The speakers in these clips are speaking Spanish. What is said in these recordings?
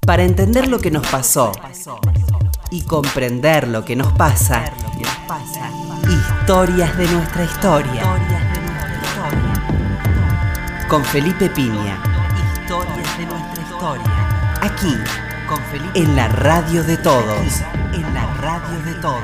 Para entender lo que nos pasó y comprender lo que nos pasa, historias de nuestra historia. Con Felipe Piña. Historias de nuestra historia. Aquí, con Felipe, en la radio de todos. En la radio de todos.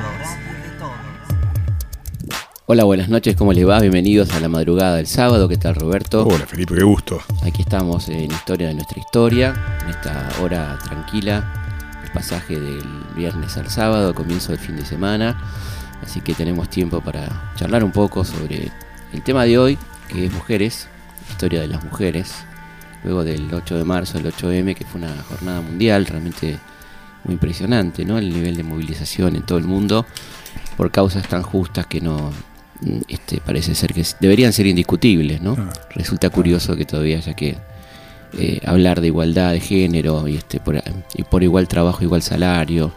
Hola, buenas noches, ¿cómo les va? Bienvenidos a la madrugada del sábado. ¿Qué tal, Roberto? Hola, Felipe, qué gusto. Aquí estamos en Historia de nuestra historia, en esta hora tranquila, el pasaje del viernes al sábado, comienzo del fin de semana. Así que tenemos tiempo para charlar un poco sobre el tema de hoy, que es mujeres, historia de las mujeres. Luego del 8 de marzo, el 8M, que fue una jornada mundial realmente muy impresionante, ¿no? El nivel de movilización en todo el mundo por causas tan justas que no... parece ser que deberían ser indiscutibles, ¿no? Resulta curioso que todavía haya que hablar de igualdad de género y por igual trabajo, igual salario,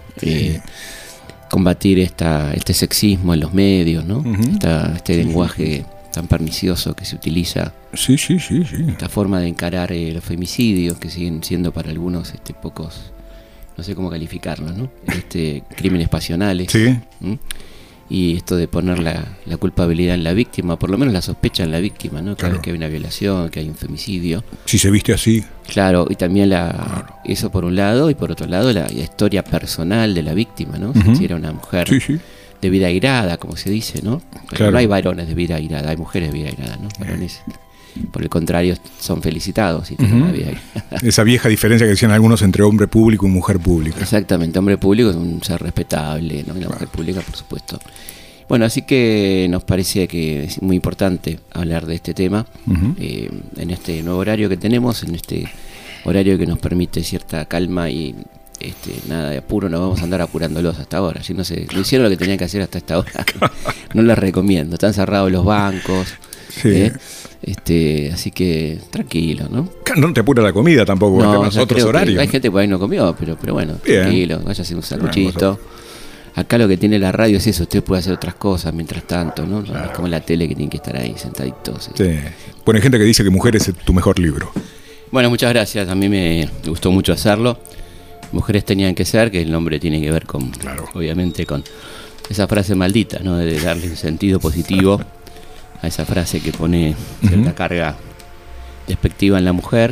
combatir este sexismo en los medios, ¿no? Este lenguaje tan pernicioso que se utiliza, esta forma de encarar los femicidios que siguen siendo para algunos pocos, no sé cómo calificarlos, ¿no? Crímenes pasionales. Sí. Y esto de poner la culpabilidad en la víctima, por lo menos la sospecha en la víctima, ¿no? Cada vez que hay una violación, que hay un femicidio. Si se viste así. Claro, y también eso por un lado, y por otro lado la historia personal de la víctima, ¿no? Si era una mujer de vida airada, como se dice, ¿no? Pero no hay varones de vida airada, hay mujeres de vida airada, ¿no? Varones, por el contrario, son felicitados si tienen una vida airada. Esa vieja diferencia que decían algunos entre hombre público y mujer pública. Exactamente, hombre público es un ser respetable, ¿no? Y la mujer pública, por supuesto. Bueno, así que nos parece que es muy importante hablar de este tema en este nuevo horario que tenemos, en este horario que nos permite cierta calma y nada de apuro. No vamos a andar apurándolos hasta ahora. Si no hicieron lo que tenían que hacer hasta esta hora, no les recomiendo. Están cerrados los bancos. Sí. Así que tranquilo, ¿no? No te apura la comida tampoco, no, los otros horarios. Hay gente que por ahí no comió, pero bueno, bien. Tranquilo, vaya a hacer un sanguchito. Acá lo que tiene la radio es eso, usted puede hacer otras cosas mientras tanto, ¿no? No es como la tele que tienen que estar ahí sentaditos. Sí. Bueno, hay gente que dice que Mujeres es tu mejor libro. Bueno, muchas gracias, a mí me gustó mucho hacerlo. Mujeres tenían que ser, que el nombre tiene que ver con, obviamente, con esa frase maldita, ¿no? De darle un sentido positivo a esa frase que pone cierta carga despectiva en la mujer.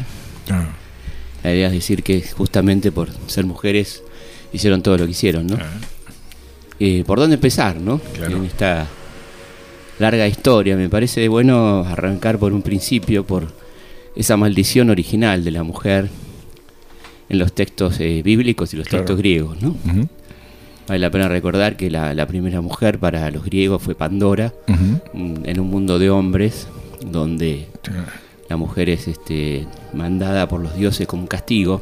La idea es decir que justamente por ser mujeres hicieron todo lo que hicieron, ¿no? ¿Por dónde empezar, no? En esta larga historia me parece bueno arrancar por un principio, por esa maldición original de la mujer en los textos bíblicos y los textos griegos, ¿no? Vale la pena recordar que la primera mujer para los griegos fue Pandora, en un mundo de hombres donde la mujer es mandada por los dioses como un castigo.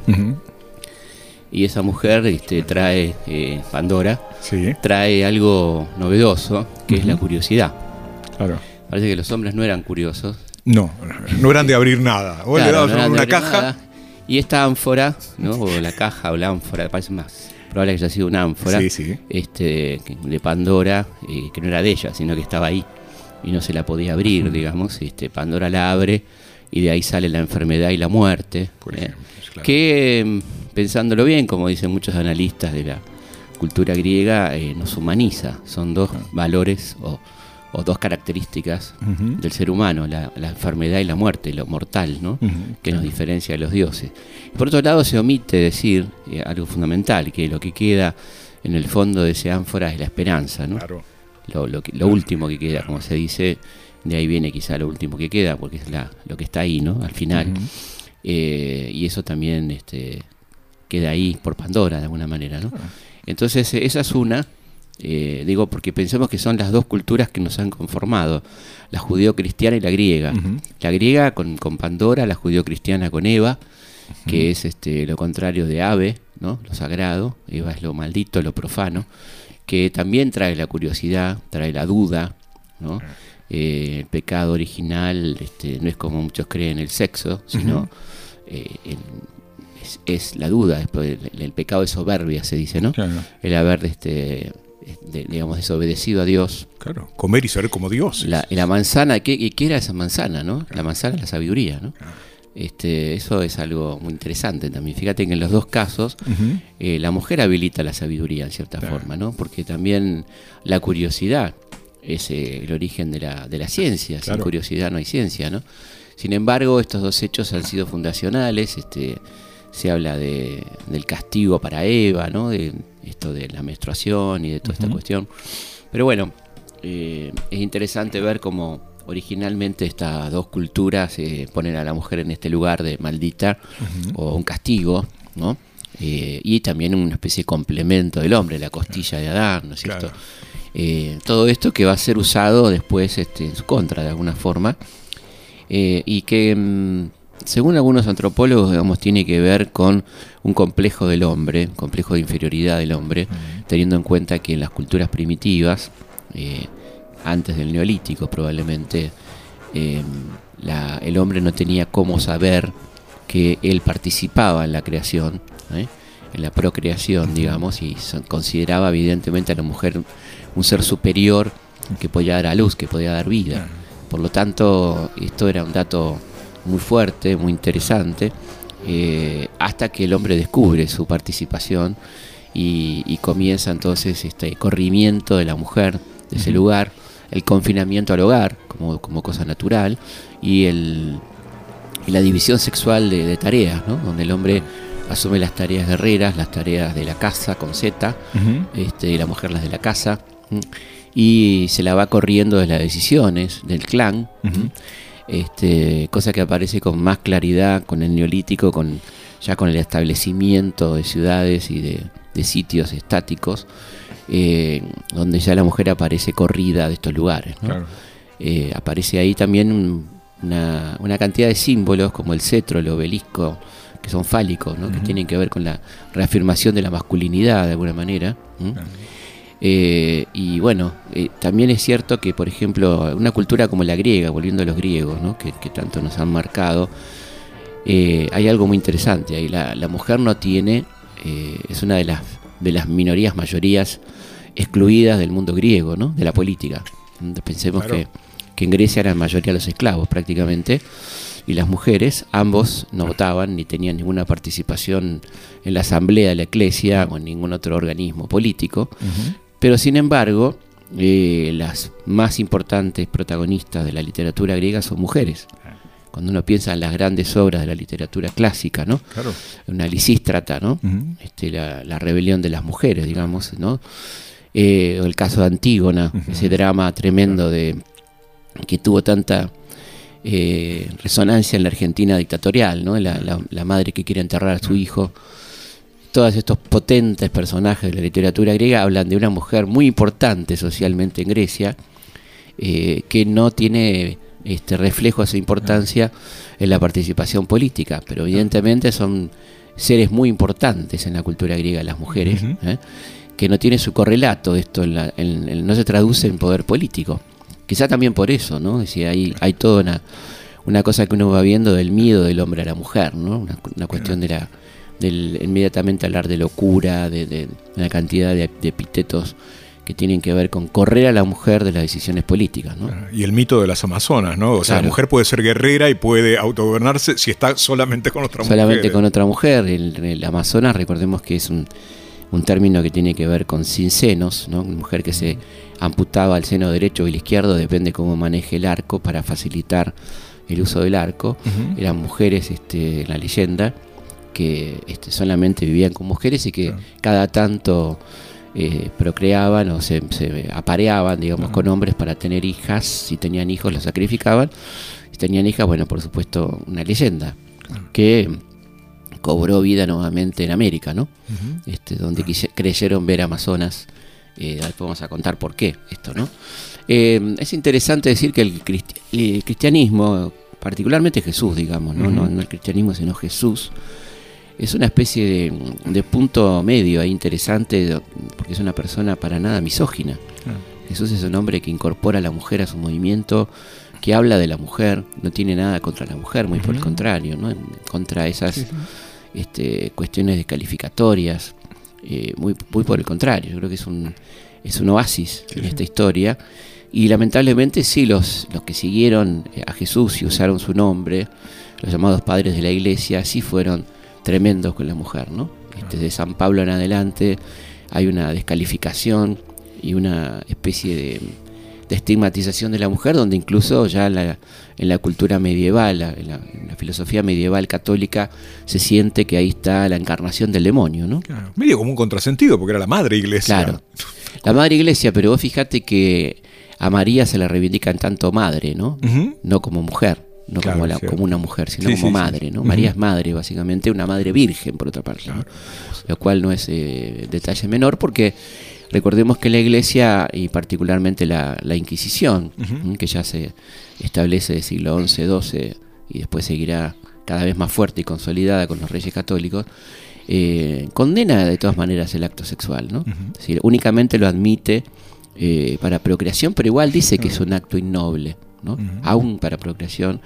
Y esa mujer trae, Pandora, trae algo novedoso, que es la curiosidad. Claro. Parece que los hombres no eran curiosos. No eran de abrir nada. Vos le dabas una caja. Nada. Y esta ánfora, ¿no? O la caja o la ánfora, parece más probable que haya sido una ánfora de Pandora, que no era de ella, sino que estaba ahí y no se la podía abrir, digamos. Pandora la abre y de ahí sale la enfermedad y la muerte. Que... pensándolo bien, como dicen muchos analistas de la cultura griega, nos humaniza. Son dos valores o dos características del ser humano, la enfermedad y la muerte, lo mortal, ¿no? Que nos diferencia de los dioses. Y por otro lado se omite decir algo fundamental, que lo que queda en el fondo de ese ánfora es la esperanza, ¿no? Claro. Lo último que queda, como se dice, de ahí viene quizá lo último que queda, porque es lo que está ahí, ¿no? Al final. Y eso también... queda ahí por Pandora de alguna manera, ¿no? Entonces esa es una, digo porque pensemos que son las dos culturas que nos han conformado, la judeo-cristiana y la griega. La griega con Pandora, la judeo-cristiana con Eva, que es lo contrario de Ave, ¿no? Lo sagrado. Eva es lo maldito, lo profano, que también trae la curiosidad, trae la duda, ¿no? El pecado original no es como muchos creen el sexo, sino es la duda. El pecado de soberbia, se dice, ¿no? Claro. El haber digamos, desobedecido a Dios. Claro, comer y ser como Dios. La manzana, ¿qué era esa manzana, no? La manzana de la sabiduría, ¿no? Eso es algo muy interesante también. Fíjate que en los dos casos la mujer habilita la sabiduría en cierta forma, ¿no? Porque también la curiosidad es el origen de la ciencia. Sin curiosidad no hay ciencia, ¿no? Sin embargo, estos dos hechos han sido fundacionales. Se habla del castigo para Eva, ¿no? De esto de la menstruación y de toda esta cuestión. Pero bueno, es interesante ver cómo originalmente estas dos culturas ponen a la mujer en este lugar de maldita o un castigo, ¿no? Y también una especie de complemento del hombre, la costilla de Adán, ¿no es cierto? Todo esto que va a ser usado después en su contra de alguna forma, y que según algunos antropólogos, digamos, tiene que ver con un complejo del hombre, un complejo de inferioridad del hombre, teniendo en cuenta que en las culturas primitivas, antes del Neolítico probablemente, el hombre no tenía cómo saber que él participaba en la creación, en la procreación, digamos, y consideraba evidentemente a la mujer un ser superior que podía dar a luz, que podía dar vida. Por lo tanto, esto era un dato muy fuerte, muy interesante, hasta que el hombre descubre su participación y comienza entonces este corrimiento de la mujer de ese lugar, el confinamiento al hogar como cosa natural y la división sexual de tareas, ¿no? Donde el hombre asume las tareas guerreras, las tareas de la casa con Z, y la mujer las de la casa, y se la va corriendo de las decisiones del clan, cosa que aparece con más claridad con el Neolítico, ya con el establecimiento de ciudades y de sitios estáticos, donde ya la mujer aparece corrida de estos lugares, ¿no? Claro. Aparece ahí también una cantidad de símbolos como el cetro, el obelisco, que son fálicos, ¿no? Que tienen que ver con la reafirmación de la masculinidad de alguna manera. Y bueno, también es cierto que, por ejemplo, una cultura como la griega, volviendo a los griegos, ¿no? que tanto nos han marcado, hay algo muy interesante. Ahí la mujer no tiene, es una de las minorías, mayorías excluidas del mundo griego, ¿no? De la política. Pensemos que en Grecia eran mayoría los esclavos prácticamente, y las mujeres, ambos no votaban ni tenían ninguna participación en la asamblea de la iglesia o en ningún otro organismo político, pero sin embargo las más importantes protagonistas de la literatura griega son mujeres. Cuando uno piensa en las grandes obras de la literatura clásica, ¿no? Claro. Una Lisístrata, ¿no? La rebelión de las mujeres, digamos, ¿no? O el caso de Antígona, ese drama tremendo que tuvo tanta resonancia en la Argentina dictatorial, ¿no? La madre que quiere enterrar a su hijo. Todos estos potentes personajes de la literatura griega hablan de una mujer muy importante socialmente en Grecia, que no tiene reflejo de esa importancia en la participación política, pero evidentemente son seres muy importantes en la cultura griega, las mujeres, que no tiene su correlato. Esto no se traduce en poder político. Quizá también por eso, ¿no? Es decir, hay toda una cosa que uno va viendo del miedo del hombre a la mujer, ¿no? Una cuestión del inmediatamente hablar de locura, de una cantidad de epítetos que tienen que ver con correr a la mujer de las decisiones políticas, ¿no? Y el mito de las amazonas, ¿no? O sea, la mujer puede ser guerrera y puede autogobernarse si está solamente con otra mujer. Solamente con otra mujer. El amazonas, recordemos que es un término que tiene que ver con sin senos, ¿no? Una mujer que se amputaba el seno derecho o el izquierdo, depende cómo maneje el arco para facilitar el uso del arco. Eran mujeres, en la leyenda, que solamente vivían con mujeres y que cada tanto procreaban o se apareaban, digamos, con hombres para tener hijas. Si tenían hijos los sacrificaban, si tenían hijas, bueno, por supuesto, una leyenda que cobró vida nuevamente en América, ¿no? Donde creyeron ver amazonas. Después vamos a contar por qué esto, ¿no? Es interesante decir que el cristianismo, particularmente Jesús, digamos, no el cristianismo sino Jesús, es una especie de punto medio ahí interesante, porque es una persona para nada misógina. Jesús es un hombre que incorpora a la mujer a su movimiento, que habla de la mujer, no tiene nada contra la mujer, muy por el contrario, ¿no? Contra esas cuestiones descalificatorias, muy por el contrario. Yo creo que es un oasis en esta historia, y lamentablemente sí, los que siguieron a Jesús y usaron su nombre los llamados padres de la Iglesia sí fueron tremendos con la mujer, ¿no? De San Pablo en adelante hay una descalificación y una especie de estigmatización de la mujer, donde incluso ya en la cultura medieval, en la filosofía medieval católica, se siente que ahí está la encarnación del demonio, ¿no? Claro. Medio como un contrasentido, porque era la madre Iglesia. Claro, la madre Iglesia, pero vos fíjate que a María se la reivindican tanto madre, ¿no? No como mujer, no claro, como una mujer, sino como madre, ¿no? María es madre, básicamente, una madre virgen, por otra parte, ¿no? Lo cual no es detalle menor, porque recordemos que la Iglesia, y particularmente la Inquisición, que ya se establece del siglo XI, XII, y después seguirá cada vez más fuerte y consolidada con los reyes católicos, condena de todas maneras el acto sexual, ¿no? Es decir, únicamente lo admite para procreación, pero igual dice que es un acto innoble, ¿no? Aún para procreación,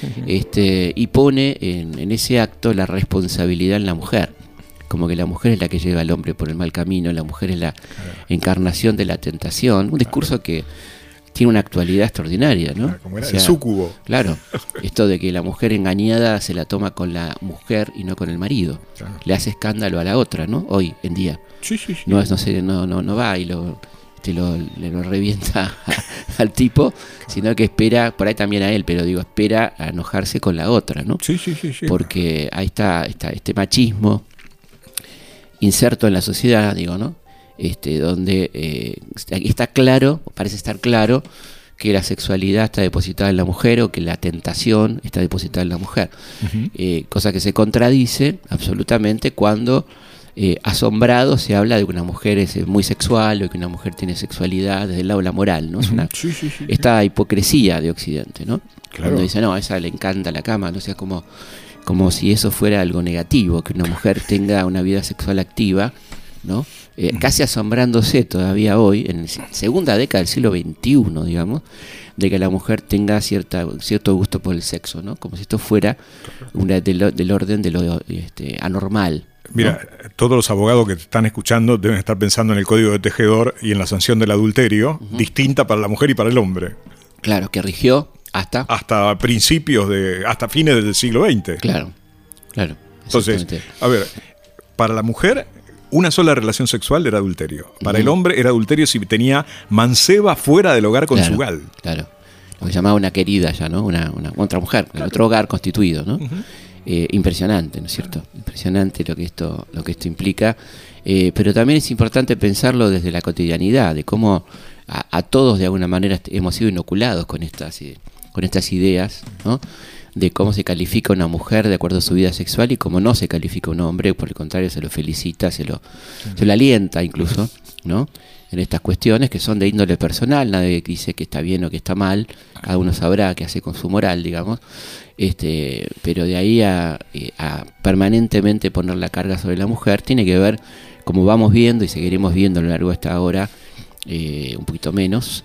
y pone en ese acto la responsabilidad en la mujer, como que la mujer es la que lleva al hombre por el mal camino, la mujer es la encarnación de la tentación, un discurso que tiene una actualidad extraordinaria, ¿no? Como era el súcubo. Claro, esto de que la mujer engañada se la toma con la mujer y no con el marido, le hace escándalo a la otra, ¿no? Hoy en día. Sí. No va y le revienta al tipo, sino que espera, por ahí también a él, pero digo, espera a enojarse con la otra, ¿no? Sí. Porque ahí está este machismo inserto en la sociedad, digo, ¿no? Donde está claro, parece estar claro, que la sexualidad está depositada en la mujer o que la tentación está depositada en la mujer. Cosa que se contradice absolutamente cuando asombrado se habla de que una mujer es muy sexual o que una mujer tiene sexualidad desde el lado de la moral, ¿no? Es esta hipocresía de Occidente, ¿no? Claro. Cuando dice, no, a esa le encanta la cama, no sea como si eso fuera algo negativo, que una mujer tenga una vida sexual activa, ¿no? Casi asombrándose todavía hoy, en la segunda década del siglo XXI, digamos, de que la mujer tenga cierto gusto por el sexo, ¿no? Como si esto fuera del orden de lo anormal. Mira, ¿no? Todos los abogados que te están escuchando deben estar pensando en el código de Tejedor y en la sanción del adulterio, distinta para la mujer y para el hombre. Claro, que rigió hasta fines del siglo XX. Claro. Entonces, a ver, para la mujer una sola relación sexual era adulterio. Para el hombre era adulterio si tenía manceba fuera del hogar conyugal. Claro. Lo que llamaba una querida ya, ¿no? Una otra mujer, otro hogar constituido, ¿no? Impresionante, ¿no es cierto? Impresionante lo que esto implica. Pero también es importante pensarlo desde la cotidianidad, de cómo a todos de alguna manera hemos sido inoculados con estas ideas, ¿no? De cómo se califica una mujer de acuerdo a su vida sexual y cómo no se califica un hombre, por el contrario se lo felicita, se lo alienta incluso, ¿no? En estas cuestiones que son de índole personal, nadie dice que está bien o que está mal, cada uno sabrá qué hace con su moral, digamos, pero de ahí a permanentemente poner la carga sobre la mujer tiene que ver, como vamos viendo y seguiremos viendo a lo largo de esta hora, un poquito menos,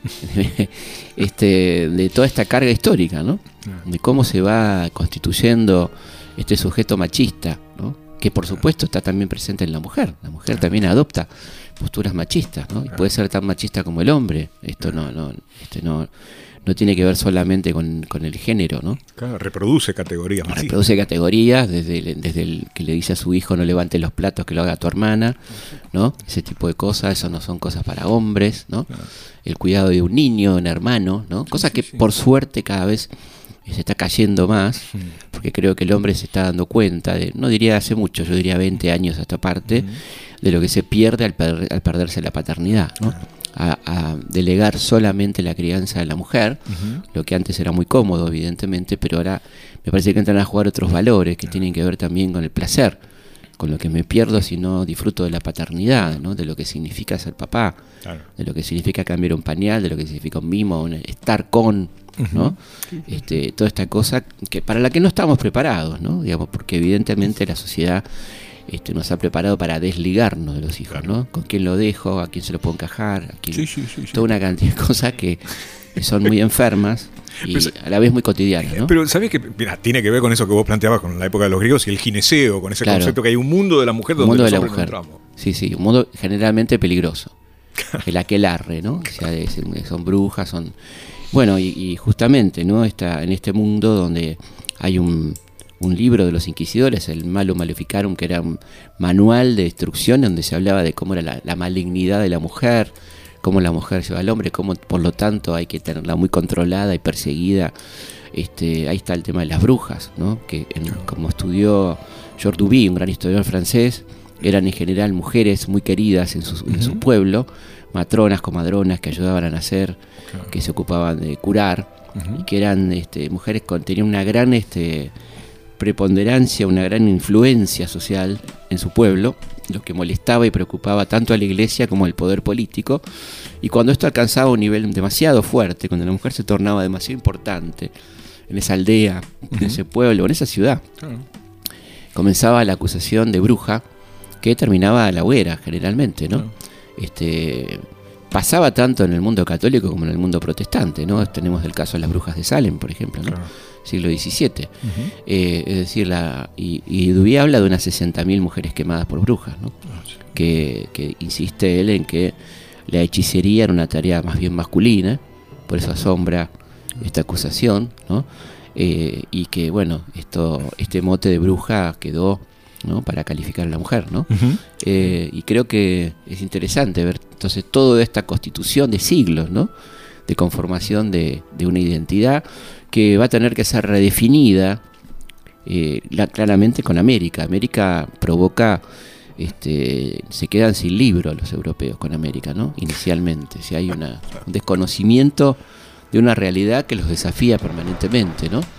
de toda esta carga histórica, ¿no? De cómo se va constituyendo este sujeto machista, ¿no? Que por supuesto está también presente en la mujer. La mujer también adopta posturas machistas, ¿no? Y puede ser tan machista como el hombre. Esto no tiene que ver solamente con el género, ¿no? Claro, reproduce categorías machistas. Reproduce categorías, desde el que le dice a su hijo no levante los platos, que lo haga tu hermana, ¿no? Ese tipo de cosas, eso no son cosas para hombres, ¿no? Claro. El cuidado de un niño, un hermano, ¿no? Cosas que por suerte cada vez se está cayendo más, porque creo que el hombre se está dando cuenta, no diría hace mucho, yo diría 20 años a esta parte, de lo que se pierde al perderse la paternidad, ¿no? A delegar solamente la crianza a la mujer, lo que antes era muy cómodo, evidentemente, pero ahora me parece que entran a jugar otros valores que tienen que ver también con el placer, con lo que me pierdo si no disfruto de la paternidad, ¿no? De lo que significa ser papá, de lo que significa cambiar un pañal, de lo que significa un mimo, estar con, ¿no? Toda esta cosa que para la que no estamos preparados, ¿no? Digamos, porque evidentemente la sociedad nos ha preparado para desligarnos de los hijos, ¿no? ¿Con quién lo dejo? ¿A quién se lo puedo encajar? ¿A quién? Toda una cantidad de cosas que son muy enfermas y a la vez muy cotidianas, ¿no? Pero ¿sabés que tiene que ver con eso que vos planteabas con la época de los griegos y el gineceo, con ese concepto que hay un mundo de la mujer donde los hombres no entramos? Sí, un mundo generalmente peligroso. El aquelarre, ¿no? O sea, son brujas, son... Bueno, y justamente, ¿no? En este mundo donde hay un un libro de los inquisidores, el Malum Maleficarum, que era un manual de instrucción donde se hablaba de cómo era la malignidad de la mujer, cómo la mujer lleva al hombre, cómo por lo tanto hay que tenerla muy controlada y perseguida. Ahí está el tema de las brujas, ¿no? Que como estudió Georges Duby, un gran historiador francés, eran en general mujeres muy queridas en su pueblo, matronas, comadronas que ayudaban a nacer, que se ocupaban de curar, y que eran mujeres que tenían una gran preponderancia, una gran influencia social en su pueblo, lo que molestaba y preocupaba tanto a la iglesia como al poder político. Y cuando esto alcanzaba un nivel demasiado fuerte, cuando la mujer se tornaba demasiado importante en esa aldea, en ese pueblo, en esa ciudad, comenzaba la acusación de bruja, que terminaba a la hoguera generalmente, ¿no? Pasaba tanto en el mundo católico como en el mundo protestante, ¿no? Tenemos el caso de las brujas de Salem, por ejemplo, ¿no? Siglo XVII. Es decir, y Duby habla de unas 60.000 mujeres quemadas por brujas, ¿no? Que insiste él en que la hechicería era una tarea más bien masculina, por eso asombra esta acusación, ¿no? Y que, bueno, este mote de bruja quedó, ¿no? Para calificar a la mujer, ¿no? Y creo que es interesante ver entonces toda esta constitución de siglos, ¿no? De conformación de una identidad que va a tener que ser redefinida claramente con América. América provoca, se quedan sin libro los europeos con América, ¿no? Inicialmente, si hay un desconocimiento de una realidad que los desafía permanentemente, ¿no?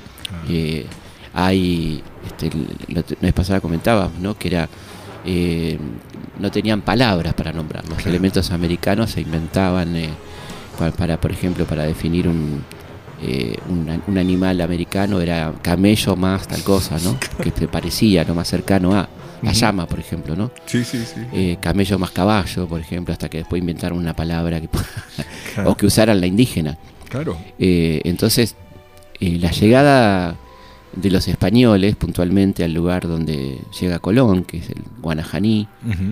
Hay, la vez pasada comentábamos, ¿no? Que era no tenían palabras para nombrar. Los elementos americanos se inventaban por ejemplo, para definir un animal americano era camello más tal cosa, ¿no? Que se parecía, ¿no? Más cercano a la llama, por ejemplo, ¿no? Sí. Camello más caballo, por ejemplo, hasta que después inventaron una palabra o que usaran la indígena. Claro. Entonces, la llegada de los españoles puntualmente al lugar donde llega Colón, que es el Guanajaní,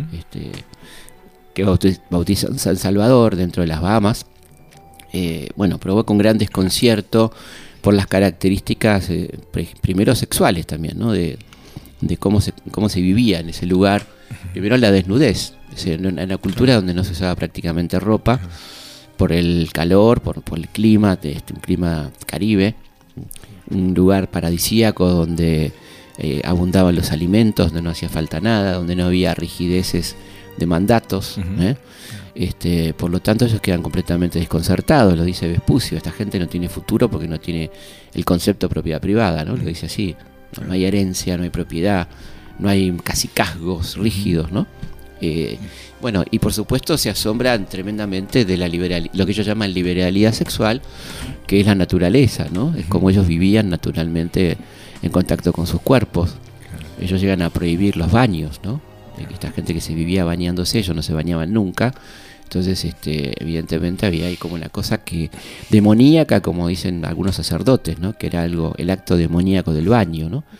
que bautizan San Salvador dentro de las Bahamas, provoca un gran desconcierto por las características primero sexuales también, ¿no? De cómo se vivía en ese lugar. Primero la desnudez, en una cultura donde no se usaba prácticamente ropa por el calor, por el clima, un clima caribe, un lugar paradisíaco donde abundaban los alimentos, donde no hacía falta nada, donde no había rigideces de mandatos. Por lo tanto ellos quedan completamente desconcertados, lo dice Vespucio, esta gente no tiene futuro porque no tiene el concepto de propiedad privada, ¿no? Lo dice así, no hay herencia, no hay propiedad, no hay casi casgos rígidos, ¿no? Y por supuesto se asombran tremendamente de lo que ellos llaman liberalidad sexual, que es la naturaleza, ¿no? Es como ellos vivían naturalmente en contacto con sus cuerpos. Ellos llegan a prohibir los baños, ¿no? Esta gente que se vivía bañándose, ellos no se bañaban nunca. Entonces, evidentemente había ahí como una cosa que demoníaca, como dicen algunos sacerdotes, ¿no? Que era el acto demoníaco del baño, ¿no?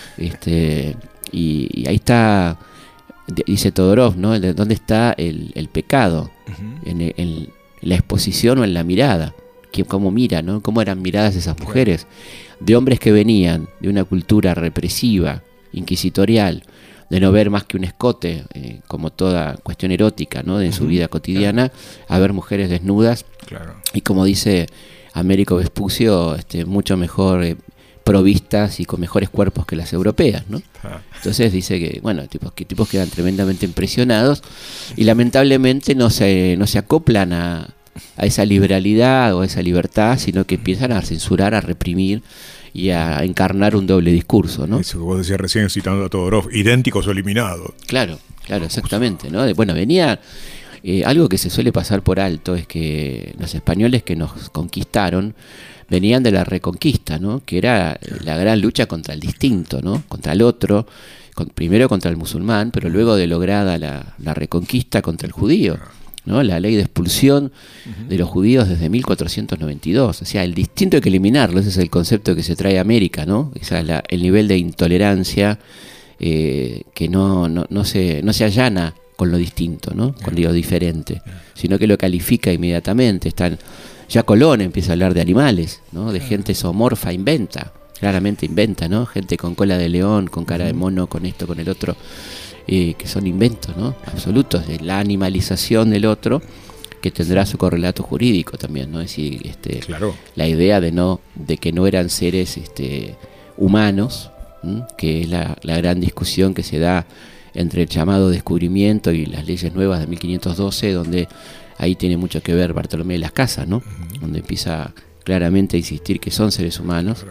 Y ahí está, dice Todorov, ¿no? ¿Dónde está el pecado? En la exposición o en la mirada. ¿Cómo mira, no? ¿Cómo eran miradas esas mujeres? De hombres que venían de una cultura represiva, inquisitorial, de no ver más que un escote, como toda cuestión erótica, ¿no? En su vida cotidiana, a ver mujeres desnudas. Claro. Y como dice Américo Vespucio, mucho mejor provistas y con mejores cuerpos que las europeas, ¿no? Entonces dice que, tipos quedan tremendamente impresionados y lamentablemente no se acoplan a esa liberalidad o a esa libertad, sino que empiezan a censurar, a reprimir y a encarnar un doble discurso, ¿no? Eso que vos decías recién citando a Todorov, idénticos o eliminados. Claro, exactamente, ¿no? Venía algo que se suele pasar por alto, es que los españoles que nos conquistaron venían de la Reconquista, ¿no? Que era la gran lucha contra el distinto, ¿no? Contra el otro, primero contra el musulmán, pero luego de lograda la Reconquista contra el judío, ¿no? La ley de expulsión de los judíos desde 1492. O sea, el distinto hay que eliminarlo. Ese es el concepto que se trae a América, ¿no? El nivel de intolerancia que no se allana con lo distinto, ¿no? Con lo diferente, sino que lo califica inmediatamente. Ya Colón empieza a hablar de animales, ¿no? De gente zoomorfa, inventa claramente inventa, ¿no? Gente con cola de león, con cara de mono, con esto, con el otro, que son inventos, ¿no? Absolutos, de la animalización del otro, que tendrá su correlato jurídico también, ¿no? Es decir, claro, la idea de que no eran seres humanos, que es la gran discusión que se da entre el llamado descubrimiento y las leyes nuevas de 1512, donde ahí tiene mucho que ver Bartolomé de las Casas, ¿no? Donde empieza claramente a insistir que son seres humanos,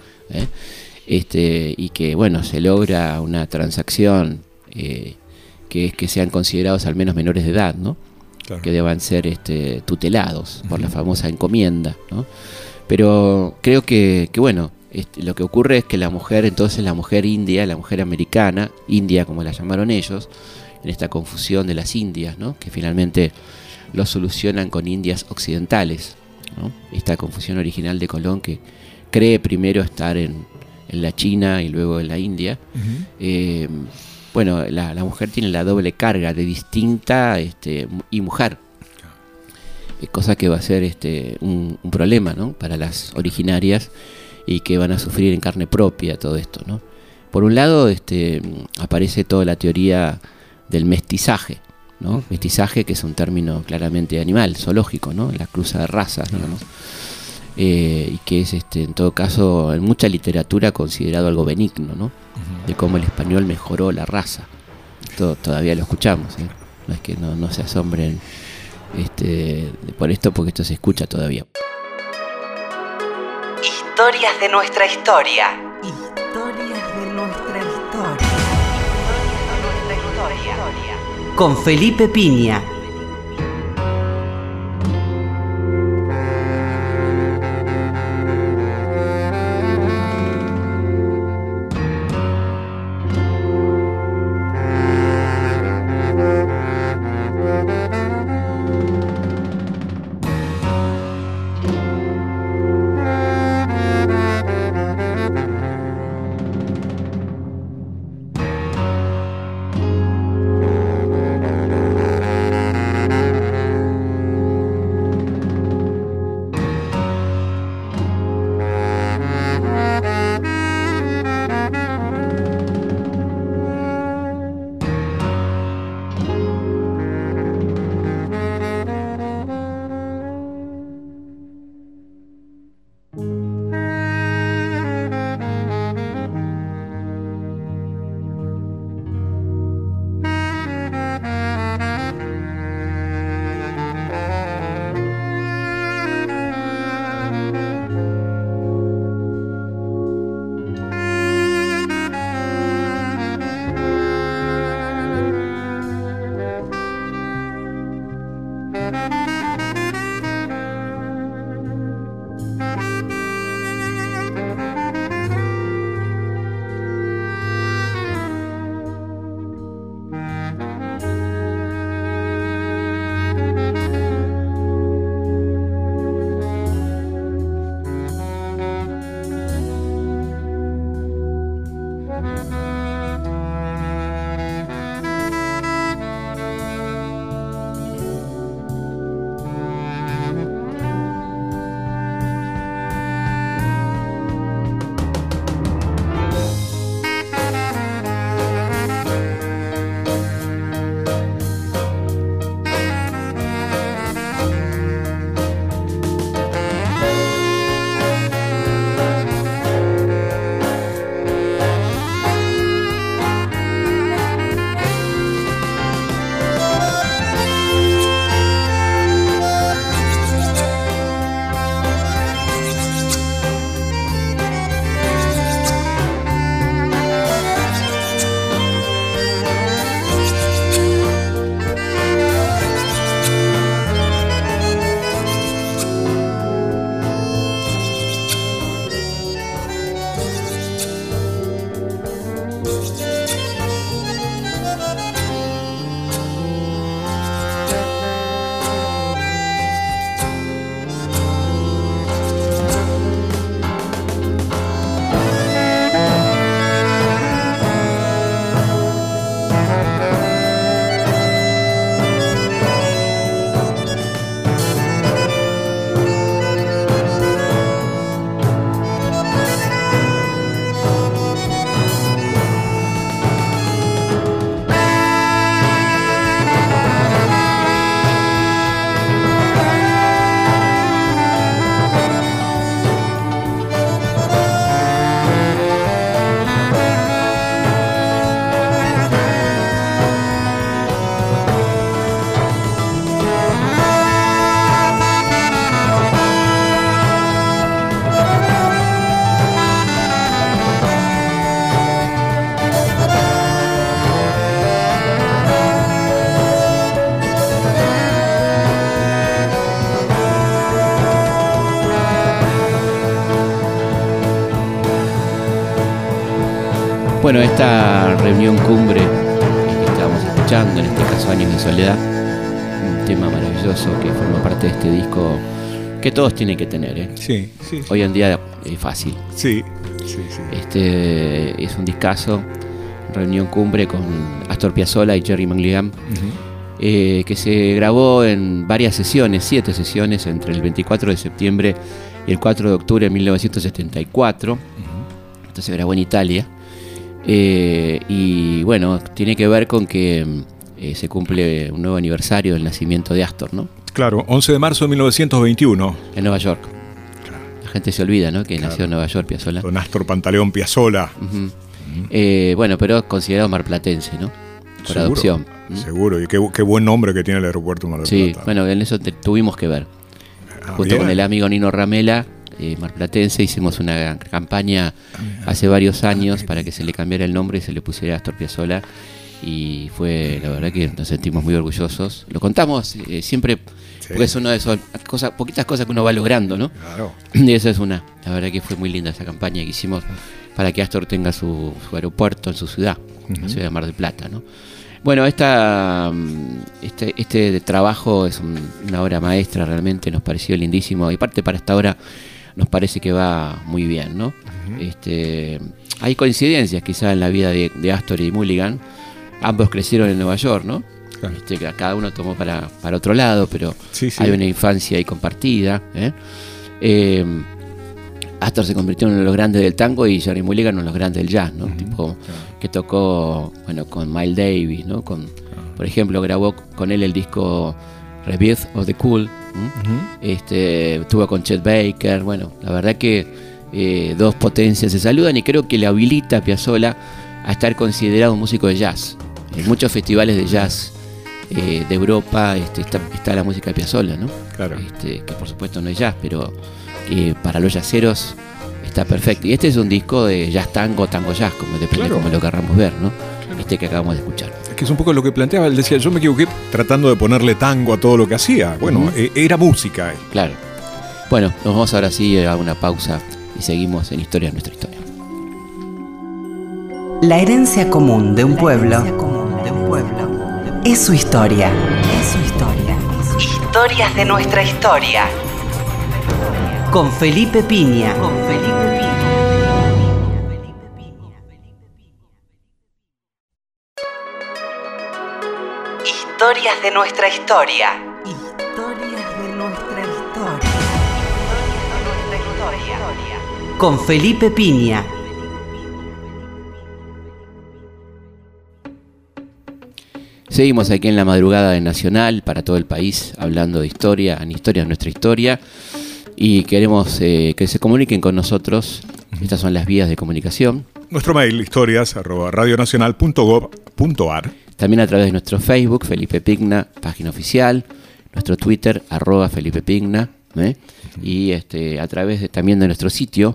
y que, bueno, se logra una transacción que es que sean considerados al menos menores de edad, ¿no? Claro. Que deban ser tutelados por la famosa encomienda, ¿no? Pero creo que bueno, lo que ocurre es que la mujer, entonces la mujer india, la mujer americana, India como la llamaron ellos, en esta confusión de las Indias, ¿no? Que finalmente lo solucionan con Indias occidentales, ¿no? Esta confusión original de Colón, que cree primero estar en la China y luego en la India. Bueno, la mujer tiene la doble carga de distinta y mujer, cosa que va a ser un problema, ¿no? Para las originarias, y que van a sufrir en carne propia todo esto, ¿no? Por un lado aparece toda la teoría del mestizaje, ¿no? Mestizaje, que es un término claramente animal, zoológico, ¿no? La cruza de razas, digamos. Y que es en todo caso en mucha literatura considerado algo benigno, ¿no? De cómo el español mejoró la raza. Todavía lo escuchamos, ¿eh? No es que no se asombren por esto, porque esto se escucha todavía. Historias de nuestra historia. Historias de nuestra historia. Con Felipe Piña. Bueno, esta reunión cumbre que estábamos escuchando, en este caso Años de Soledad, un tema maravilloso que forma parte de este disco que todos tienen que tener, ¿eh? Sí. Hoy en día es fácil. Sí. Este es un discazo, reunión cumbre con Astor Piazzolla y Jerry Mulligan, que se grabó en varias sesiones, 7 sesiones, entre el 24 de septiembre y el 4 de octubre de 1974. Esto se grabó en Italia. Y bueno, tiene que ver con que se cumple un nuevo aniversario del nacimiento de Astor, ¿no? Claro, 11 de marzo de 1921. En Nueva York. Claro. La gente se olvida, ¿no? Que nació en Nueva York, Piazzolla. Don Astor Pantaleón Piazzolla. Bueno, pero considerado marplatense, ¿no? Por adopción. Seguro, y qué buen nombre que tiene el aeropuerto Mar del Plata. Sí, bueno, en eso tuvimos que ver. Justo con el amigo Nino Ramela, marplatense, hicimos una campaña hace varios años para que se le cambiara el nombre y se le pusiera Astor Piazzolla, y fue, la verdad que nos sentimos muy orgullosos. Lo contamos siempre, porque es una de esas poquitas cosas que uno va logrando, ¿no? Claro. Y esa es una. La verdad que fue muy linda esa campaña que hicimos para que Astor tenga su aeropuerto en su ciudad, la ciudad de Mar del Plata, ¿no? Bueno, este trabajo es una obra maestra, realmente nos pareció lindísimo, y aparte para esta hora nos parece que va muy bien, ¿no? Hay coincidencias quizás en la vida de Astor y Mulligan. Ambos crecieron en Nueva York, ¿no? Claro. Cada uno tomó para otro lado, pero hay una infancia ahí compartida, Astor se convirtió en uno de los grandes del tango y Jerry Mulligan en uno de los grandes del jazz, ¿no? Que tocó, bueno, con Miles Davis, ¿no? Por ejemplo, grabó con él el disco Rebirth of the Cool. Estuvo con Chet Baker. Bueno, la verdad que dos potencias se saludan, y creo que le habilita a Piazzolla a estar considerado un músico de jazz. En muchos festivales de jazz de Europa está la música de Piazzolla, ¿no? Claro. Que por supuesto no es jazz, pero que para los jazzeros está perfecto. Y este es un disco de jazz tango jazz, como depende como lo querramos ver, ¿no? Que acabamos de escuchar. Es que es un poco lo que planteaba, él decía, yo me equivoqué tratando de ponerle tango a todo lo que hacía. Bueno, era música. Claro. Bueno, nos vamos ahora sí a una pausa y seguimos en Historia de nuestra historia. La herencia común de un pueblo es su historia. Historias de nuestra historia. Con Felipe Piña. Historias de nuestra historia. Con Felipe Piña. Seguimos aquí en la madrugada de Nacional para todo el país, hablando de historia, en Historia de nuestra historia, y queremos que se comuniquen con nosotros. Estas son las vías de comunicación. Nuestro mail, historias@radionacional.gov.ar. También a través de nuestro Facebook, Felipe Pigna, página oficial, nuestro Twitter, @Felipe Pigna, y a través también de nuestro sitio,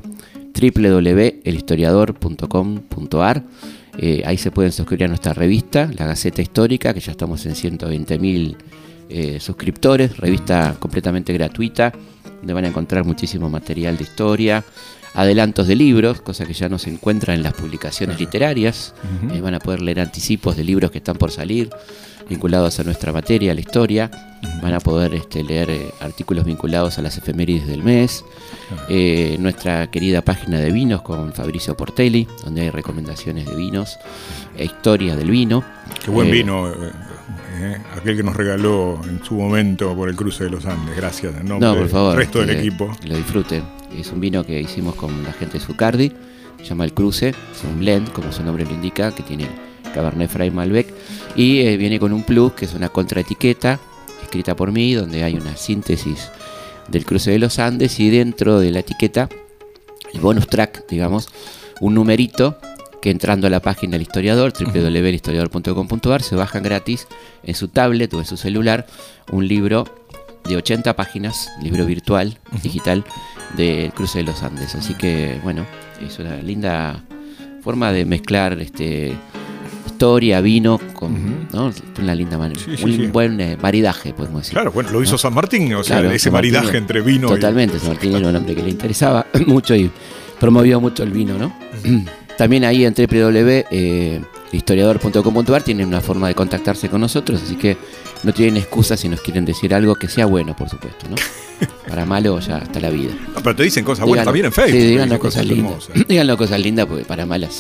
www.elhistoriador.com.ar. Ahí se pueden suscribir a nuestra revista, La Gaceta Histórica, que ya estamos en 120.000 suscriptores, revista completamente gratuita, donde van a encontrar muchísimo material de historia, adelantos de libros, cosa que ya no se encuentra en las publicaciones literarias. Van a poder leer anticipos de libros que están por salir, vinculados a nuestra materia, a la historia. Van a poder leer artículos vinculados a las efemérides del mes. Nuestra querida página de vinos con Fabricio Portelli, donde hay recomendaciones de vinos e historia del vino. Qué buen vino, aquel que nos regaló en su momento por el cruce de los Andes. Gracias. No, por favor. El resto del equipo. Que lo disfruten. Es un vino que hicimos con la gente de Zucardi, se llama El Cruce, es un blend, como su nombre lo indica, que tiene Cabernet Franc Malbec, y viene con un plus, que es una contraetiqueta escrita por mí, donde hay una síntesis del cruce de los Andes, y dentro de la etiqueta, el bonus track, digamos, un numerito que entrando a la página del historiador, www.elhistoriador.com.ar, se bajan gratis en su tablet o en su celular un libro de 80 páginas, libro virtual, digital, del cruce de los Andes. Así que, bueno, es una linda forma de mezclar historia, vino, con ¿no? Una linda manera. Un buen maridaje, podemos decir. Claro, bueno, lo hizo San Martín, o sea, ese maridaje entre vino totalmente, San Martín era un hombre que le interesaba mucho y promovió mucho el vino, ¿no? También ahí en www.historiador.com.ar tienen una forma de contactarse con nosotros, así que no tienen excusa si nos quieren decir algo que sea bueno, por supuesto, ¿no? Para malo ya hasta la vida. No, pero te dicen cosas buenas también en Facebook. Sí, díganos cosas lindas. Díganos cosas lindas porque para malas.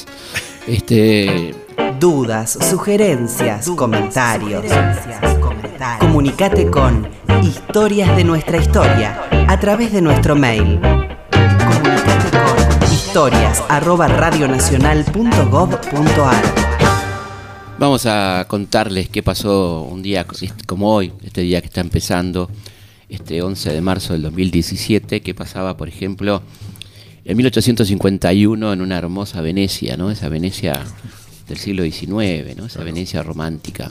Dudas, sugerencias, comentarios. Comunicate con Historias de Nuestra Historia a través de nuestro mail. Comunicate con historias@radionacional.gov.ar. Vamos a contarles qué pasó un día como hoy, este día que está empezando, este 11 de marzo del 2017, que pasaba, por ejemplo, en 1851 en una hermosa Venecia, ¿no? Esa Venecia del siglo XIX, ¿no? Esa Venecia romántica.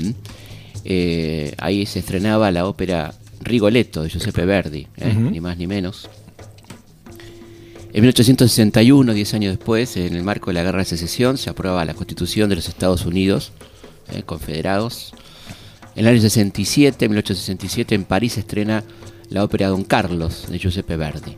Ahí se estrenaba la ópera Rigoletto de Giuseppe Verdi, ni más ni menos. En 1861, 10 años después, en el marco de la Guerra de Secesión, se aprueba la Constitución de los Estados Unidos, confederados. En el año 67, 1867, en París se estrena la ópera Don Carlos de Giuseppe Verdi.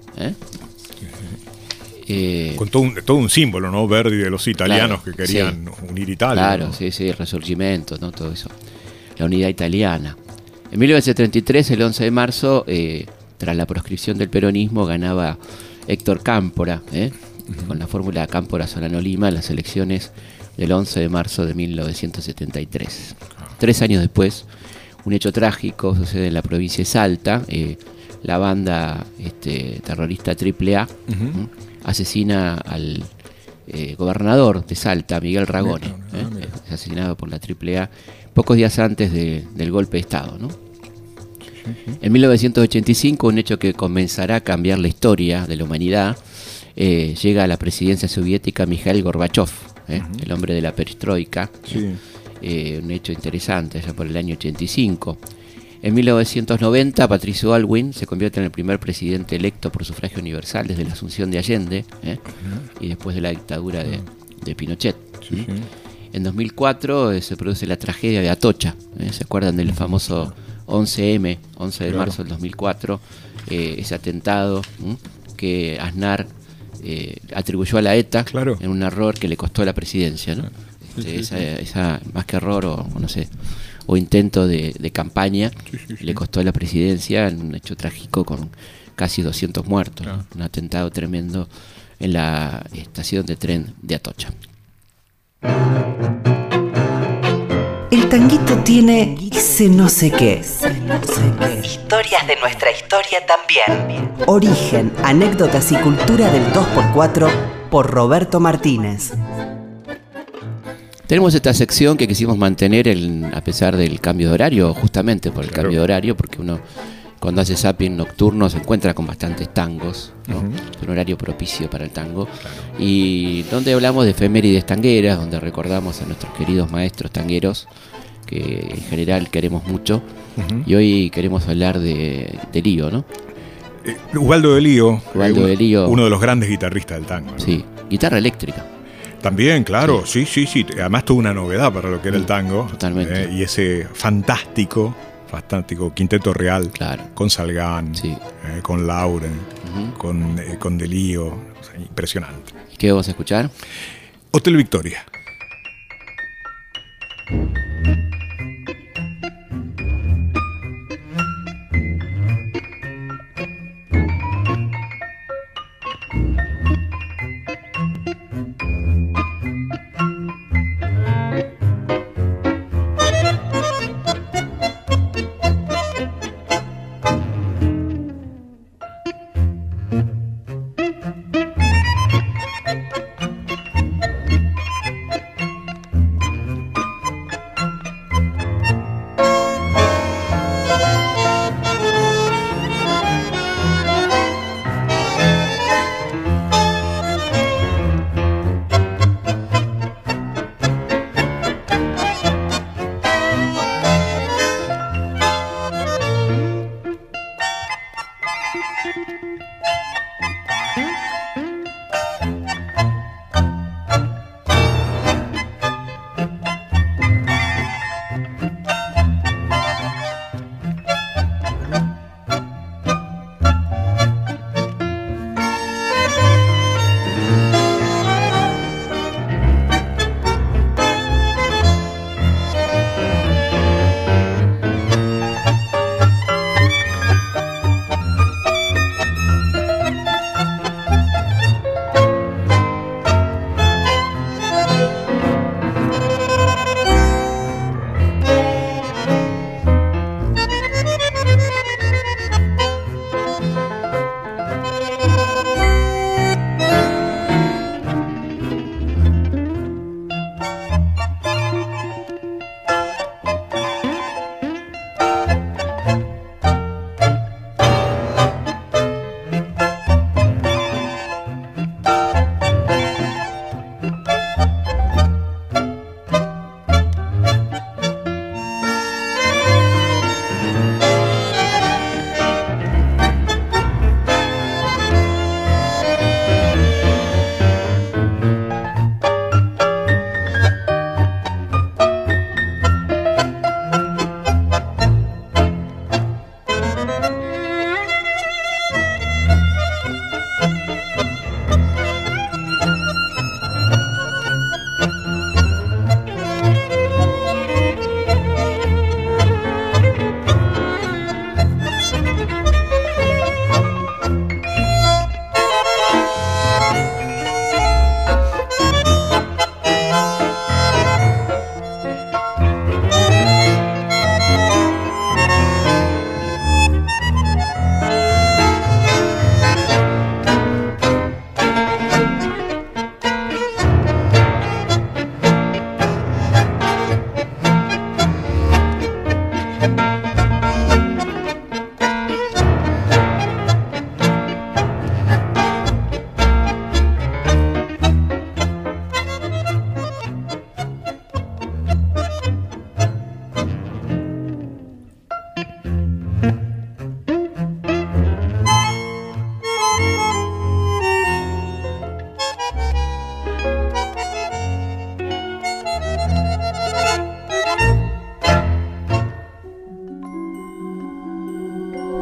Con todo un símbolo, ¿no? Verdi, de los italianos, claro, que querían unir Italia. Claro, ¿no? sí, el Resurgimiento, ¿no? Todo eso. La unidad italiana. En 1933, el 11 de marzo, tras la proscripción del peronismo, ganaba Héctor Cámpora, con la fórmula Cámpora-Solano-Lima en las elecciones del 11 de marzo de 1973. 3 años después, un hecho trágico sucede en la provincia de Salta. La banda terrorista AAA asesina al gobernador de Salta, Miguel Ragone, asesinado por la AAA pocos días antes del golpe de Estado, ¿no? En 1985, un hecho que comenzará a cambiar la historia de la humanidad, llega a la presidencia soviética Mikhail Gorbachev, el hombre de la perestroika. Sí. Un hecho interesante, allá por el año 85. En 1990, Patricio Aylwin se convierte en el primer presidente electo por sufragio universal desde la asunción de Allende, y después de la dictadura de Pinochet. Sí. En 2004 se produce la tragedia de Atocha. ¿Se acuerdan del famoso 11M, 11 de marzo del 2004? Ese atentado que Aznar atribuyó a la ETA, en un error que le costó la presidencia, ¿no? Esa más que error o no sé, o intento de campaña, le costó la presidencia en un hecho trágico con casi 200 muertos, ¿no? Un atentado tremendo en la estación de tren de Atocha. El tanguito tiene ese no sé qué. Historias de nuestra historia también. Origen, anécdotas y cultura del 2x4 por Roberto Martínez. Tenemos esta sección que quisimos mantener a pesar del cambio de horario, justamente por el cambio de horario, porque uno cuando hace zapping nocturno se encuentra con bastantes tangos, ¿no? Es un horario propicio para el tango, y donde hablamos de efemérides tangueras, donde recordamos a nuestros queridos maestros tangueros, que en general queremos mucho, y hoy queremos hablar de Lío, ¿no? Ubaldo de Lío, uno de los grandes guitarristas del tango, ¿no? Sí, guitarra eléctrica. También, claro, sí. Además tuvo una novedad para lo que era el tango. Totalmente. Y ese fantástico quinteto real, con Salgán, con Lauren, con De Lío, o sea, impresionante. ¿Y qué vamos a escuchar? Hotel Victoria.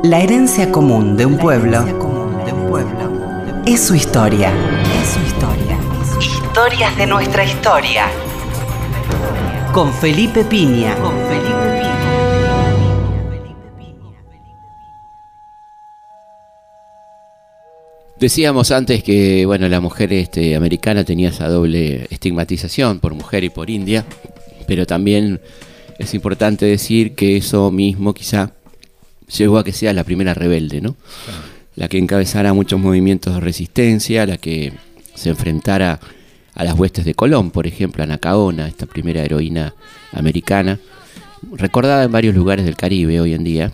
La herencia común de un pueblo es su historia. Historias de nuestra historia. Con Felipe Piña. Decíamos antes que la mujer americana tenía esa doble estigmatización por mujer y por india, pero también es importante decir que eso mismo quizá llegó a que sea la primera rebelde, ¿no? Claro. La que encabezara muchos movimientos de resistencia, la que se enfrentara a las huestes de Colón, por ejemplo, a Nacaona, esta primera heroína americana, recordada en varios lugares del Caribe hoy en día,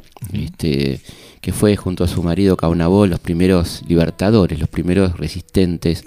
que fue junto a su marido Caunabó los primeros libertadores, los primeros resistentes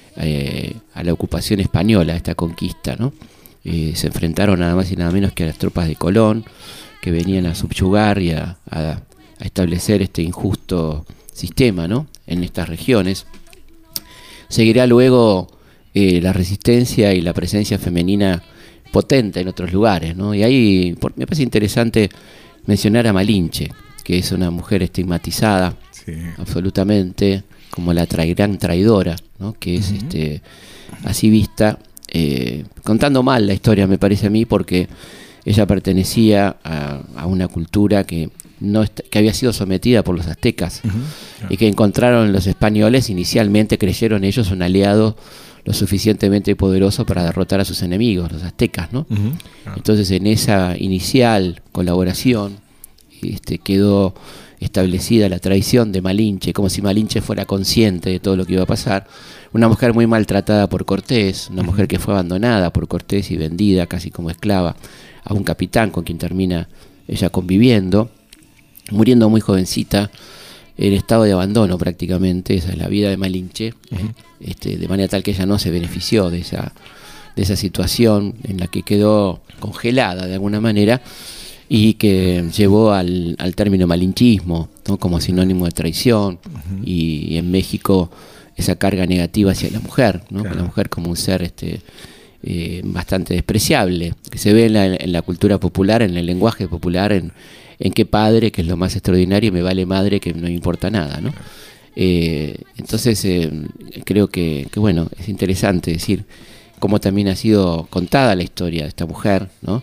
a la ocupación española, a esta conquista, ¿no? Se enfrentaron nada más y nada menos que a las tropas de Colón, que venían a subyugar y a establecer este injusto sistema, ¿no?, en estas regiones. Seguirá luego la resistencia y la presencia femenina potente en otros lugares, ¿no? Y ahí me parece interesante mencionar a Malinche, que es una mujer estigmatizada, sí, absolutamente, como la gran traidora, ¿no?, que es así vista, contando mal la historia, me parece a mí, porque ella pertenecía a una cultura que había sido sometida por los aztecas, claro, y que encontraron los españoles, inicialmente creyeron ellos un aliado lo suficientemente poderoso para derrotar a sus enemigos, los aztecas, ¿no? Claro. Entonces, en esa inicial colaboración quedó establecida la traición de Malinche, como si Malinche fuera consciente de todo lo que iba a pasar. Una mujer muy maltratada por Cortés, una mujer que fue abandonada por Cortés y vendida casi como esclava a un capitán con quien termina ella conviviendo, muriendo muy jovencita, en estado de abandono prácticamente. Esa es la vida de Malinche, de manera tal que ella no se benefició de esa situación en la que quedó congelada de alguna manera, y que llevó al término malinchismo, ¿no?, como sinónimo de traición, y en México esa carga negativa hacia la mujer, ¿no?, claro, la mujer como un ser bastante despreciable, que se ve en la cultura popular, en el lenguaje popular, en qué padre, que es lo más extraordinario, me vale madre, que no me importa nada, ¿no? Entonces creo que es interesante decir cómo también ha sido contada la historia de esta mujer, ¿no?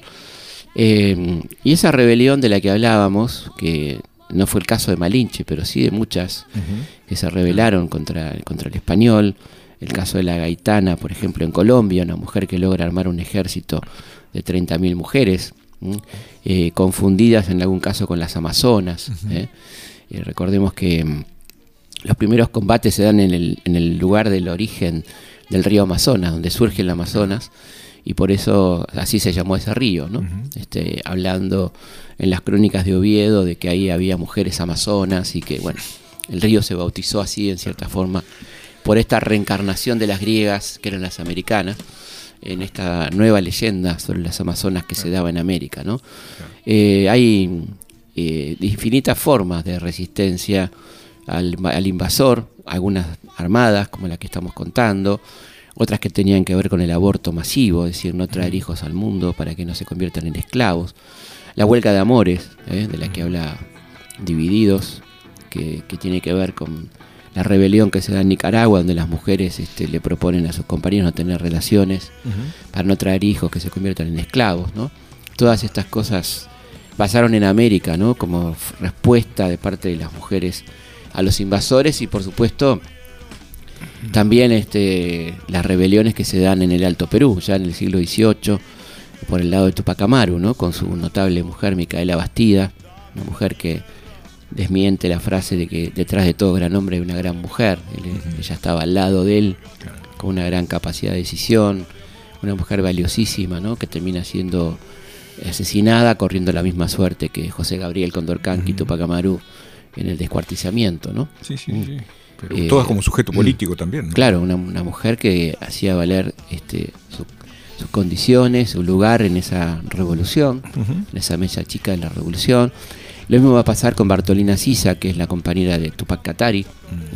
Y esa rebelión de la que hablábamos, que no fue el caso de Malinche, pero sí de muchas que se rebelaron contra el español. El caso de la Gaitana, por ejemplo, en Colombia, una mujer que logra armar un ejército de 30.000 mujeres, confundidas en algún caso con las amazonas. Recordemos que los primeros combates se dan en el lugar del origen del río Amazonas, donde surge el Amazonas, y por eso así se llamó ese río, ¿no? Hablando en las crónicas de Oviedo de que ahí había mujeres amazonas, y que el río se bautizó así en cierta forma por esta reencarnación de las griegas, que eran las americanas, en esta nueva leyenda sobre las amazonas que se daba en América, ¿no? Hay infinitas formas de resistencia al invasor, algunas armadas como la que estamos contando, otras que tenían que ver con el aborto masivo, es decir, no traer hijos al mundo para que no se conviertan en esclavos. La huelga de amores, de la que habla Divididos, que tiene que ver con la rebelión que se da en Nicaragua, donde las mujeres le proponen a sus compañeros no tener relaciones para no traer hijos que se conviertan en esclavos, ¿no? Todas estas cosas pasaron en América, ¿no?, como respuesta de parte de las mujeres a los invasores, y por supuesto también las rebeliones que se dan en el Alto Perú, ya en el siglo XVIII, por el lado de Tupac Amaru, ¿no?, con su notable mujer Micaela Bastida, una mujer que desmiente la frase de que detrás de todo gran hombre hay una gran mujer. Ella estaba al lado de él, con una gran capacidad de decisión, una mujer valiosísima, ¿no?, que termina siendo asesinada, corriendo la misma suerte que José Gabriel Condorcanqui y Tupac Amaru en el descuartizamiento, ¿no? Sí. Pero todas como sujeto político también, ¿no? Claro, una mujer que hacía valer sus condiciones, su lugar en esa revolución, en esa mesa chica de la revolución. Lo mismo va a pasar con Bartolina Sisa, que es la compañera de Tupac Katari.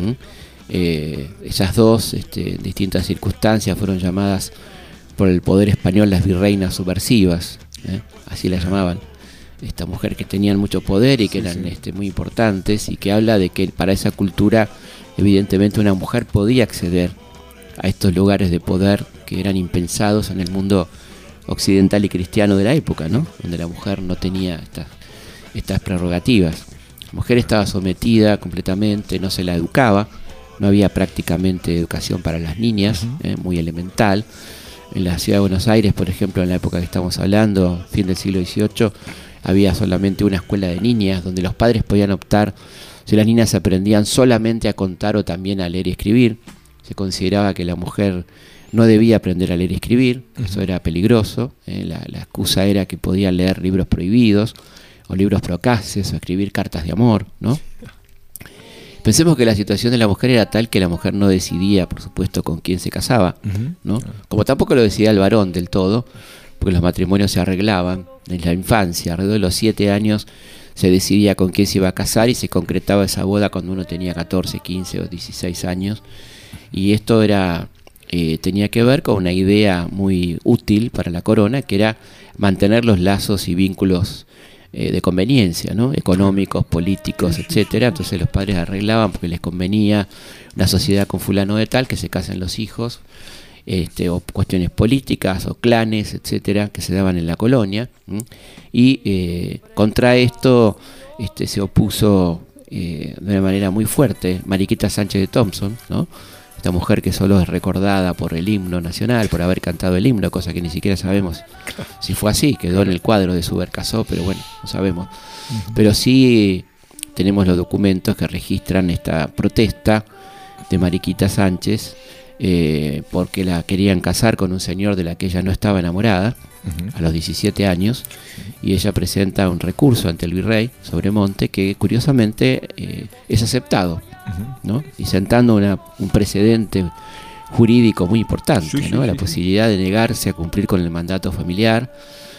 Ellas dos, en distintas circunstancias, fueron llamadas por el poder español las virreinas subversivas, así las llamaban. esta mujer que tenían mucho poder y que eran muy importantes, y que habla de que para esa cultura evidentemente una mujer podía acceder a estos lugares de poder que eran impensados en el mundo occidental y cristiano de la época, ¿no? Donde la mujer no tenía estas prerrogativas. La mujer estaba sometida completamente, no se la educaba, no había prácticamente educación para las niñas, muy elemental. En la ciudad de Buenos Aires, por ejemplo, en la época que estamos hablando, fin del siglo XVIII, había solamente una escuela de niñas donde los padres podían optar si las niñas aprendían solamente a contar o también a leer y escribir. Se consideraba que la mujer no debía aprender a leer y escribir, eso era peligroso. La excusa era que podía leer libros prohibidos o libros procaces o escribir cartas de amor, ¿no? Pensemos que la situación de la mujer era tal que la mujer no decidía, por supuesto, con quién se casaba, ¿no? Como tampoco lo decidía el varón del todo, porque los matrimonios se arreglaban en la infancia. Alrededor de los 7 años se decidía con quién se iba a casar y se concretaba esa boda cuando uno tenía 14, 15 o 16 años. Y esto tenía que ver con una idea muy útil para la corona, que era mantener los lazos y vínculos de conveniencia, ¿no? Económicos, políticos, etcétera. Entonces los padres arreglaban porque les convenía una sociedad con fulano de tal, que se casen los hijos, o cuestiones políticas o clanes, etcétera, que se daban en la colonia. Y contra esto se opuso de una manera muy fuerte Mariquita Sánchez de Thompson, ¿no? Esta mujer que solo es recordada por el himno nacional, por haber cantado el himno, cosa que ni siquiera sabemos si fue así, quedó en el cuadro de Subercaseaux, pero bueno, no sabemos. Pero sí tenemos los documentos que registran esta protesta de Mariquita Sánchez, porque la querían casar con un señor de la que ella no estaba enamorada, a los 17 años, y ella presenta un recurso ante el virrey Sobremonte que curiosamente es aceptado, ¿no? Y sentando un precedente jurídico muy importante, ¿no? La posibilidad de negarse a cumplir con el mandato familiar,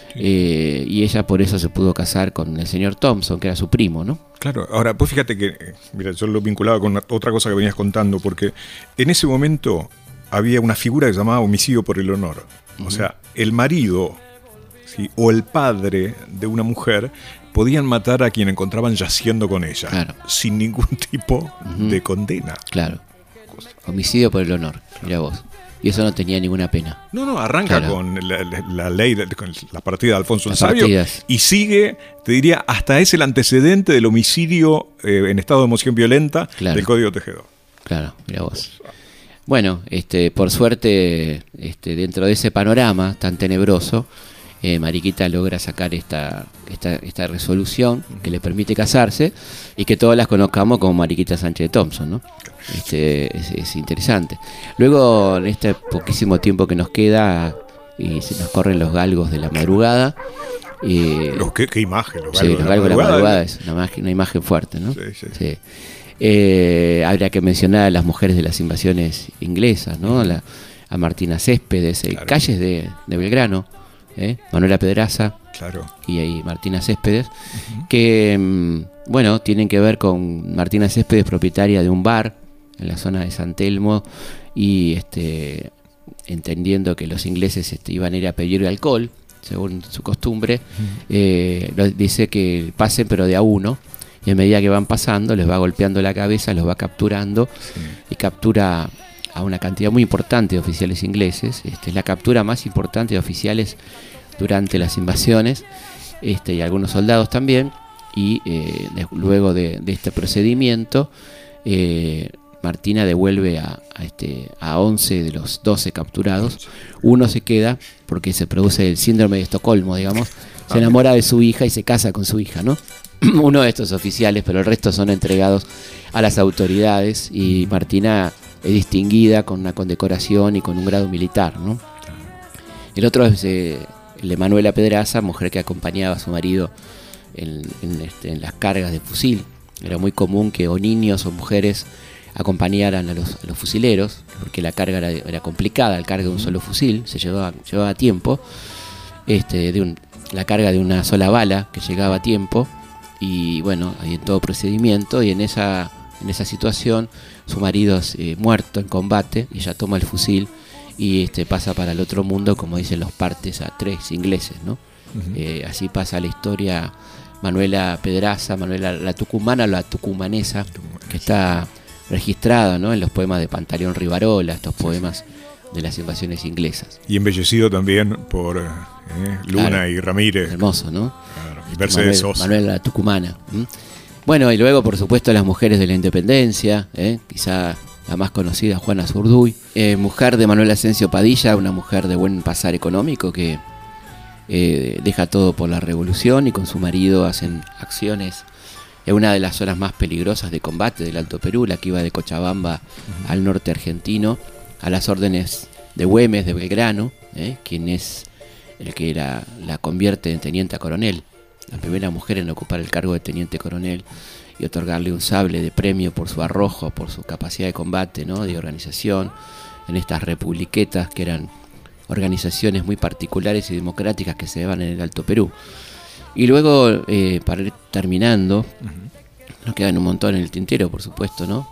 y ella por eso se pudo casar con el señor Thompson, que era su primo, ¿no? Claro, ahora pues fíjate que, mira, yo lo vinculaba con otra cosa que venías contando, porque en ese momento había una figura que se llamaba homicidio por el honor. O sea, el marido, ¿sí?, o el padre de una mujer podían matar a quien encontraban yaciendo con ella, claro, sin ningún tipo de condena. Claro, homicidio por el honor, mira vos. Y eso no tenía ninguna pena. No, arranca con la ley, con la partida de Alfonso el Sabio, y sigue, te diría, hasta es el antecedente del homicidio en estado de emoción violenta, claro, del Código Tejedor. Claro, mira vos. Bueno, por suerte, dentro de ese panorama tan tenebroso, Mariquita logra sacar esta resolución que le permite casarse y que todas las conozcamos como Mariquita Sánchez de Thompson, ¿no? Es interesante. Luego, en este poquísimo tiempo que nos queda, se nos corren los galgos de la madrugada. ¿Qué imagen? Los galgos de la madrugada es una imagen fuerte, ¿no? Sí. Habría que mencionar a las mujeres de las invasiones inglesas, ¿no? A Martina Céspedes, claro, calles de Belgrano, Manuela Pedraza, claro, y ahí Martina Céspedes, que tienen que ver con Martina Céspedes, propietaria de un bar en la zona de San Telmo, y entendiendo que los ingleses iban a ir a pedir alcohol, según su costumbre, dice que pasen pero de a uno. Y a medida que van pasando, les va golpeando la cabeza, los va capturando, y captura a una cantidad muy importante de oficiales ingleses. Es la captura más importante de oficiales durante las invasiones, y algunos soldados también. Y luego de este procedimiento, Martina devuelve a 11 de los 12 capturados. Uno se queda porque se produce el síndrome de Estocolmo, digamos. Se enamora de su hija y se casa con su hija, ¿no? Uno de estos oficiales, pero el resto son entregados a las autoridades, y Martina es distinguida con una condecoración y con un grado militar, ¿no? El otro es el de Manuela Pedraza, mujer que acompañaba a su marido en las cargas de fusil. Era muy común que o niños o mujeres acompañaran a los fusileros, porque la carga era complicada, el carga de un solo fusil, se llevaba tiempo, la carga de una sola bala que llegaba a tiempo. Y bueno, ahí en todo procedimiento, y en esa situación su marido es muerto en combate, y ella toma el fusil y pasa para el otro mundo, como dicen los partes a 3 ingleses, ¿no? Así pasa la historia Manuela Pedraza, Manuela la tucumana, la tucumanesa, que está registrada, ¿no?, en los poemas de Pantaleón Rivarola, estos poemas de las invasiones inglesas. Y embellecido también por Luna, claro, y Ramírez. Hermoso, ¿no? Claro. Y Mercedes Sosa. Manuela la tucumana. Bueno, y luego, por supuesto, las mujeres de la independencia, quizá la más conocida, Juana Zurduy, mujer de Manuel Asensio Padilla, una mujer de buen pasar económico que deja todo por la revolución y con su marido hacen acciones en una de las zonas más peligrosas de combate del Alto Perú, la que iba de Cochabamba al norte argentino, a las órdenes de Güemes de Belgrano, quien es el que la convierte en teniente a coronel, la primera mujer en ocupar el cargo de teniente coronel y otorgarle un sable de premio por su arrojo, por su capacidad de combate, ¿no?, de organización en estas republiquetas que eran organizaciones muy particulares y democráticas que se daban en el Alto Perú. Y luego, para ir terminando, nos quedan un montón en el tintero, por supuesto, ¿no?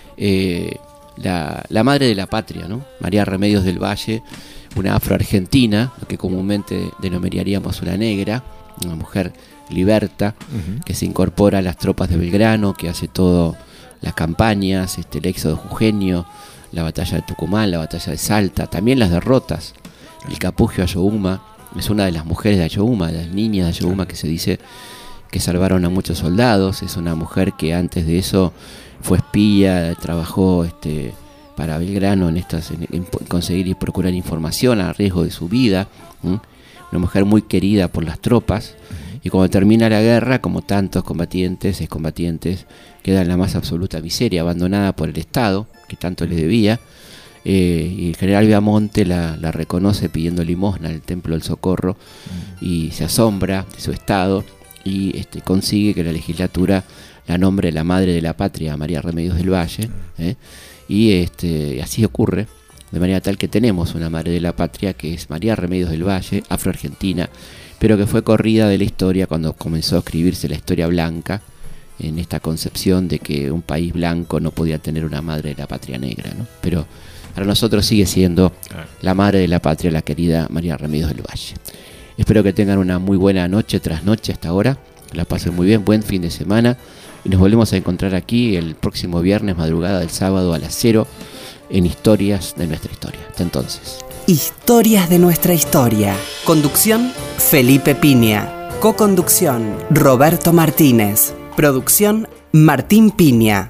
La madre de la patria, ¿no?, María Remedios del Valle, una afroargentina, lo que comúnmente denominaríamos una negra, una mujer liberta, que se incorpora a las tropas de Belgrano, que hace todas las campañas, el éxodo jujeño, la batalla de Tucumán, la batalla de Salta, también las derrotas. El Capugio Ayohuma es una de las mujeres de Ayohuma, de las niñas de Ayohuma, que se dice que salvaron a muchos soldados. Es una mujer que antes de eso fue espía, trabajó para Belgrano en conseguir y procurar información a riesgo de su vida. Una mujer muy querida por las tropas, y cuando termina la guerra, como tantos combatientes, excombatientes, queda en la más absoluta miseria, abandonada por el Estado, que tanto le debía, y el general Viamonte la reconoce pidiendo limosna en el Templo del Socorro, y se asombra de su estado, y consigue que la legislatura la nombre la madre de la patria, María Remedios del Valle, y así ocurre, de manera tal que tenemos una madre de la patria que es María Remedios del Valle, afroargentina, pero que fue corrida de la historia cuando comenzó a escribirse la historia blanca, en esta concepción de que un país blanco no podía tener una madre de la patria negra, ¿no? Pero para nosotros sigue siendo la madre de la patria, la querida María Remedios del Valle. Espero que tengan una muy buena noche tras noche hasta ahora, que la pasen muy bien, buen fin de semana, y nos volvemos a encontrar aquí el próximo viernes, madrugada del sábado a las 0, en Historias de Nuestra Historia. Hasta entonces. Historias de Nuestra Historia. Conducción, Felipe Piña. Coconducción, Roberto Martínez. Producción, Martín Piña.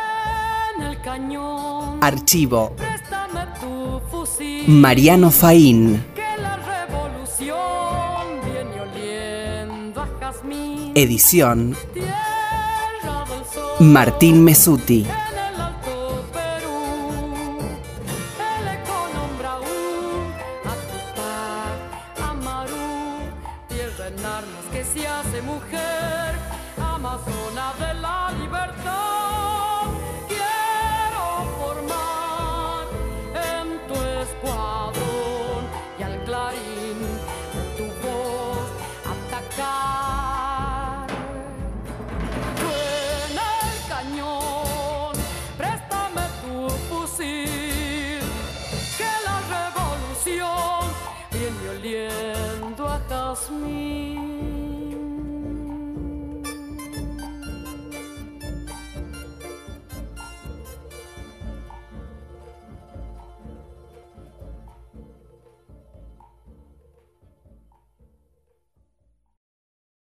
Archivo, Mariano Faín. Edición, Martín Mesuti. Tu voz atacar.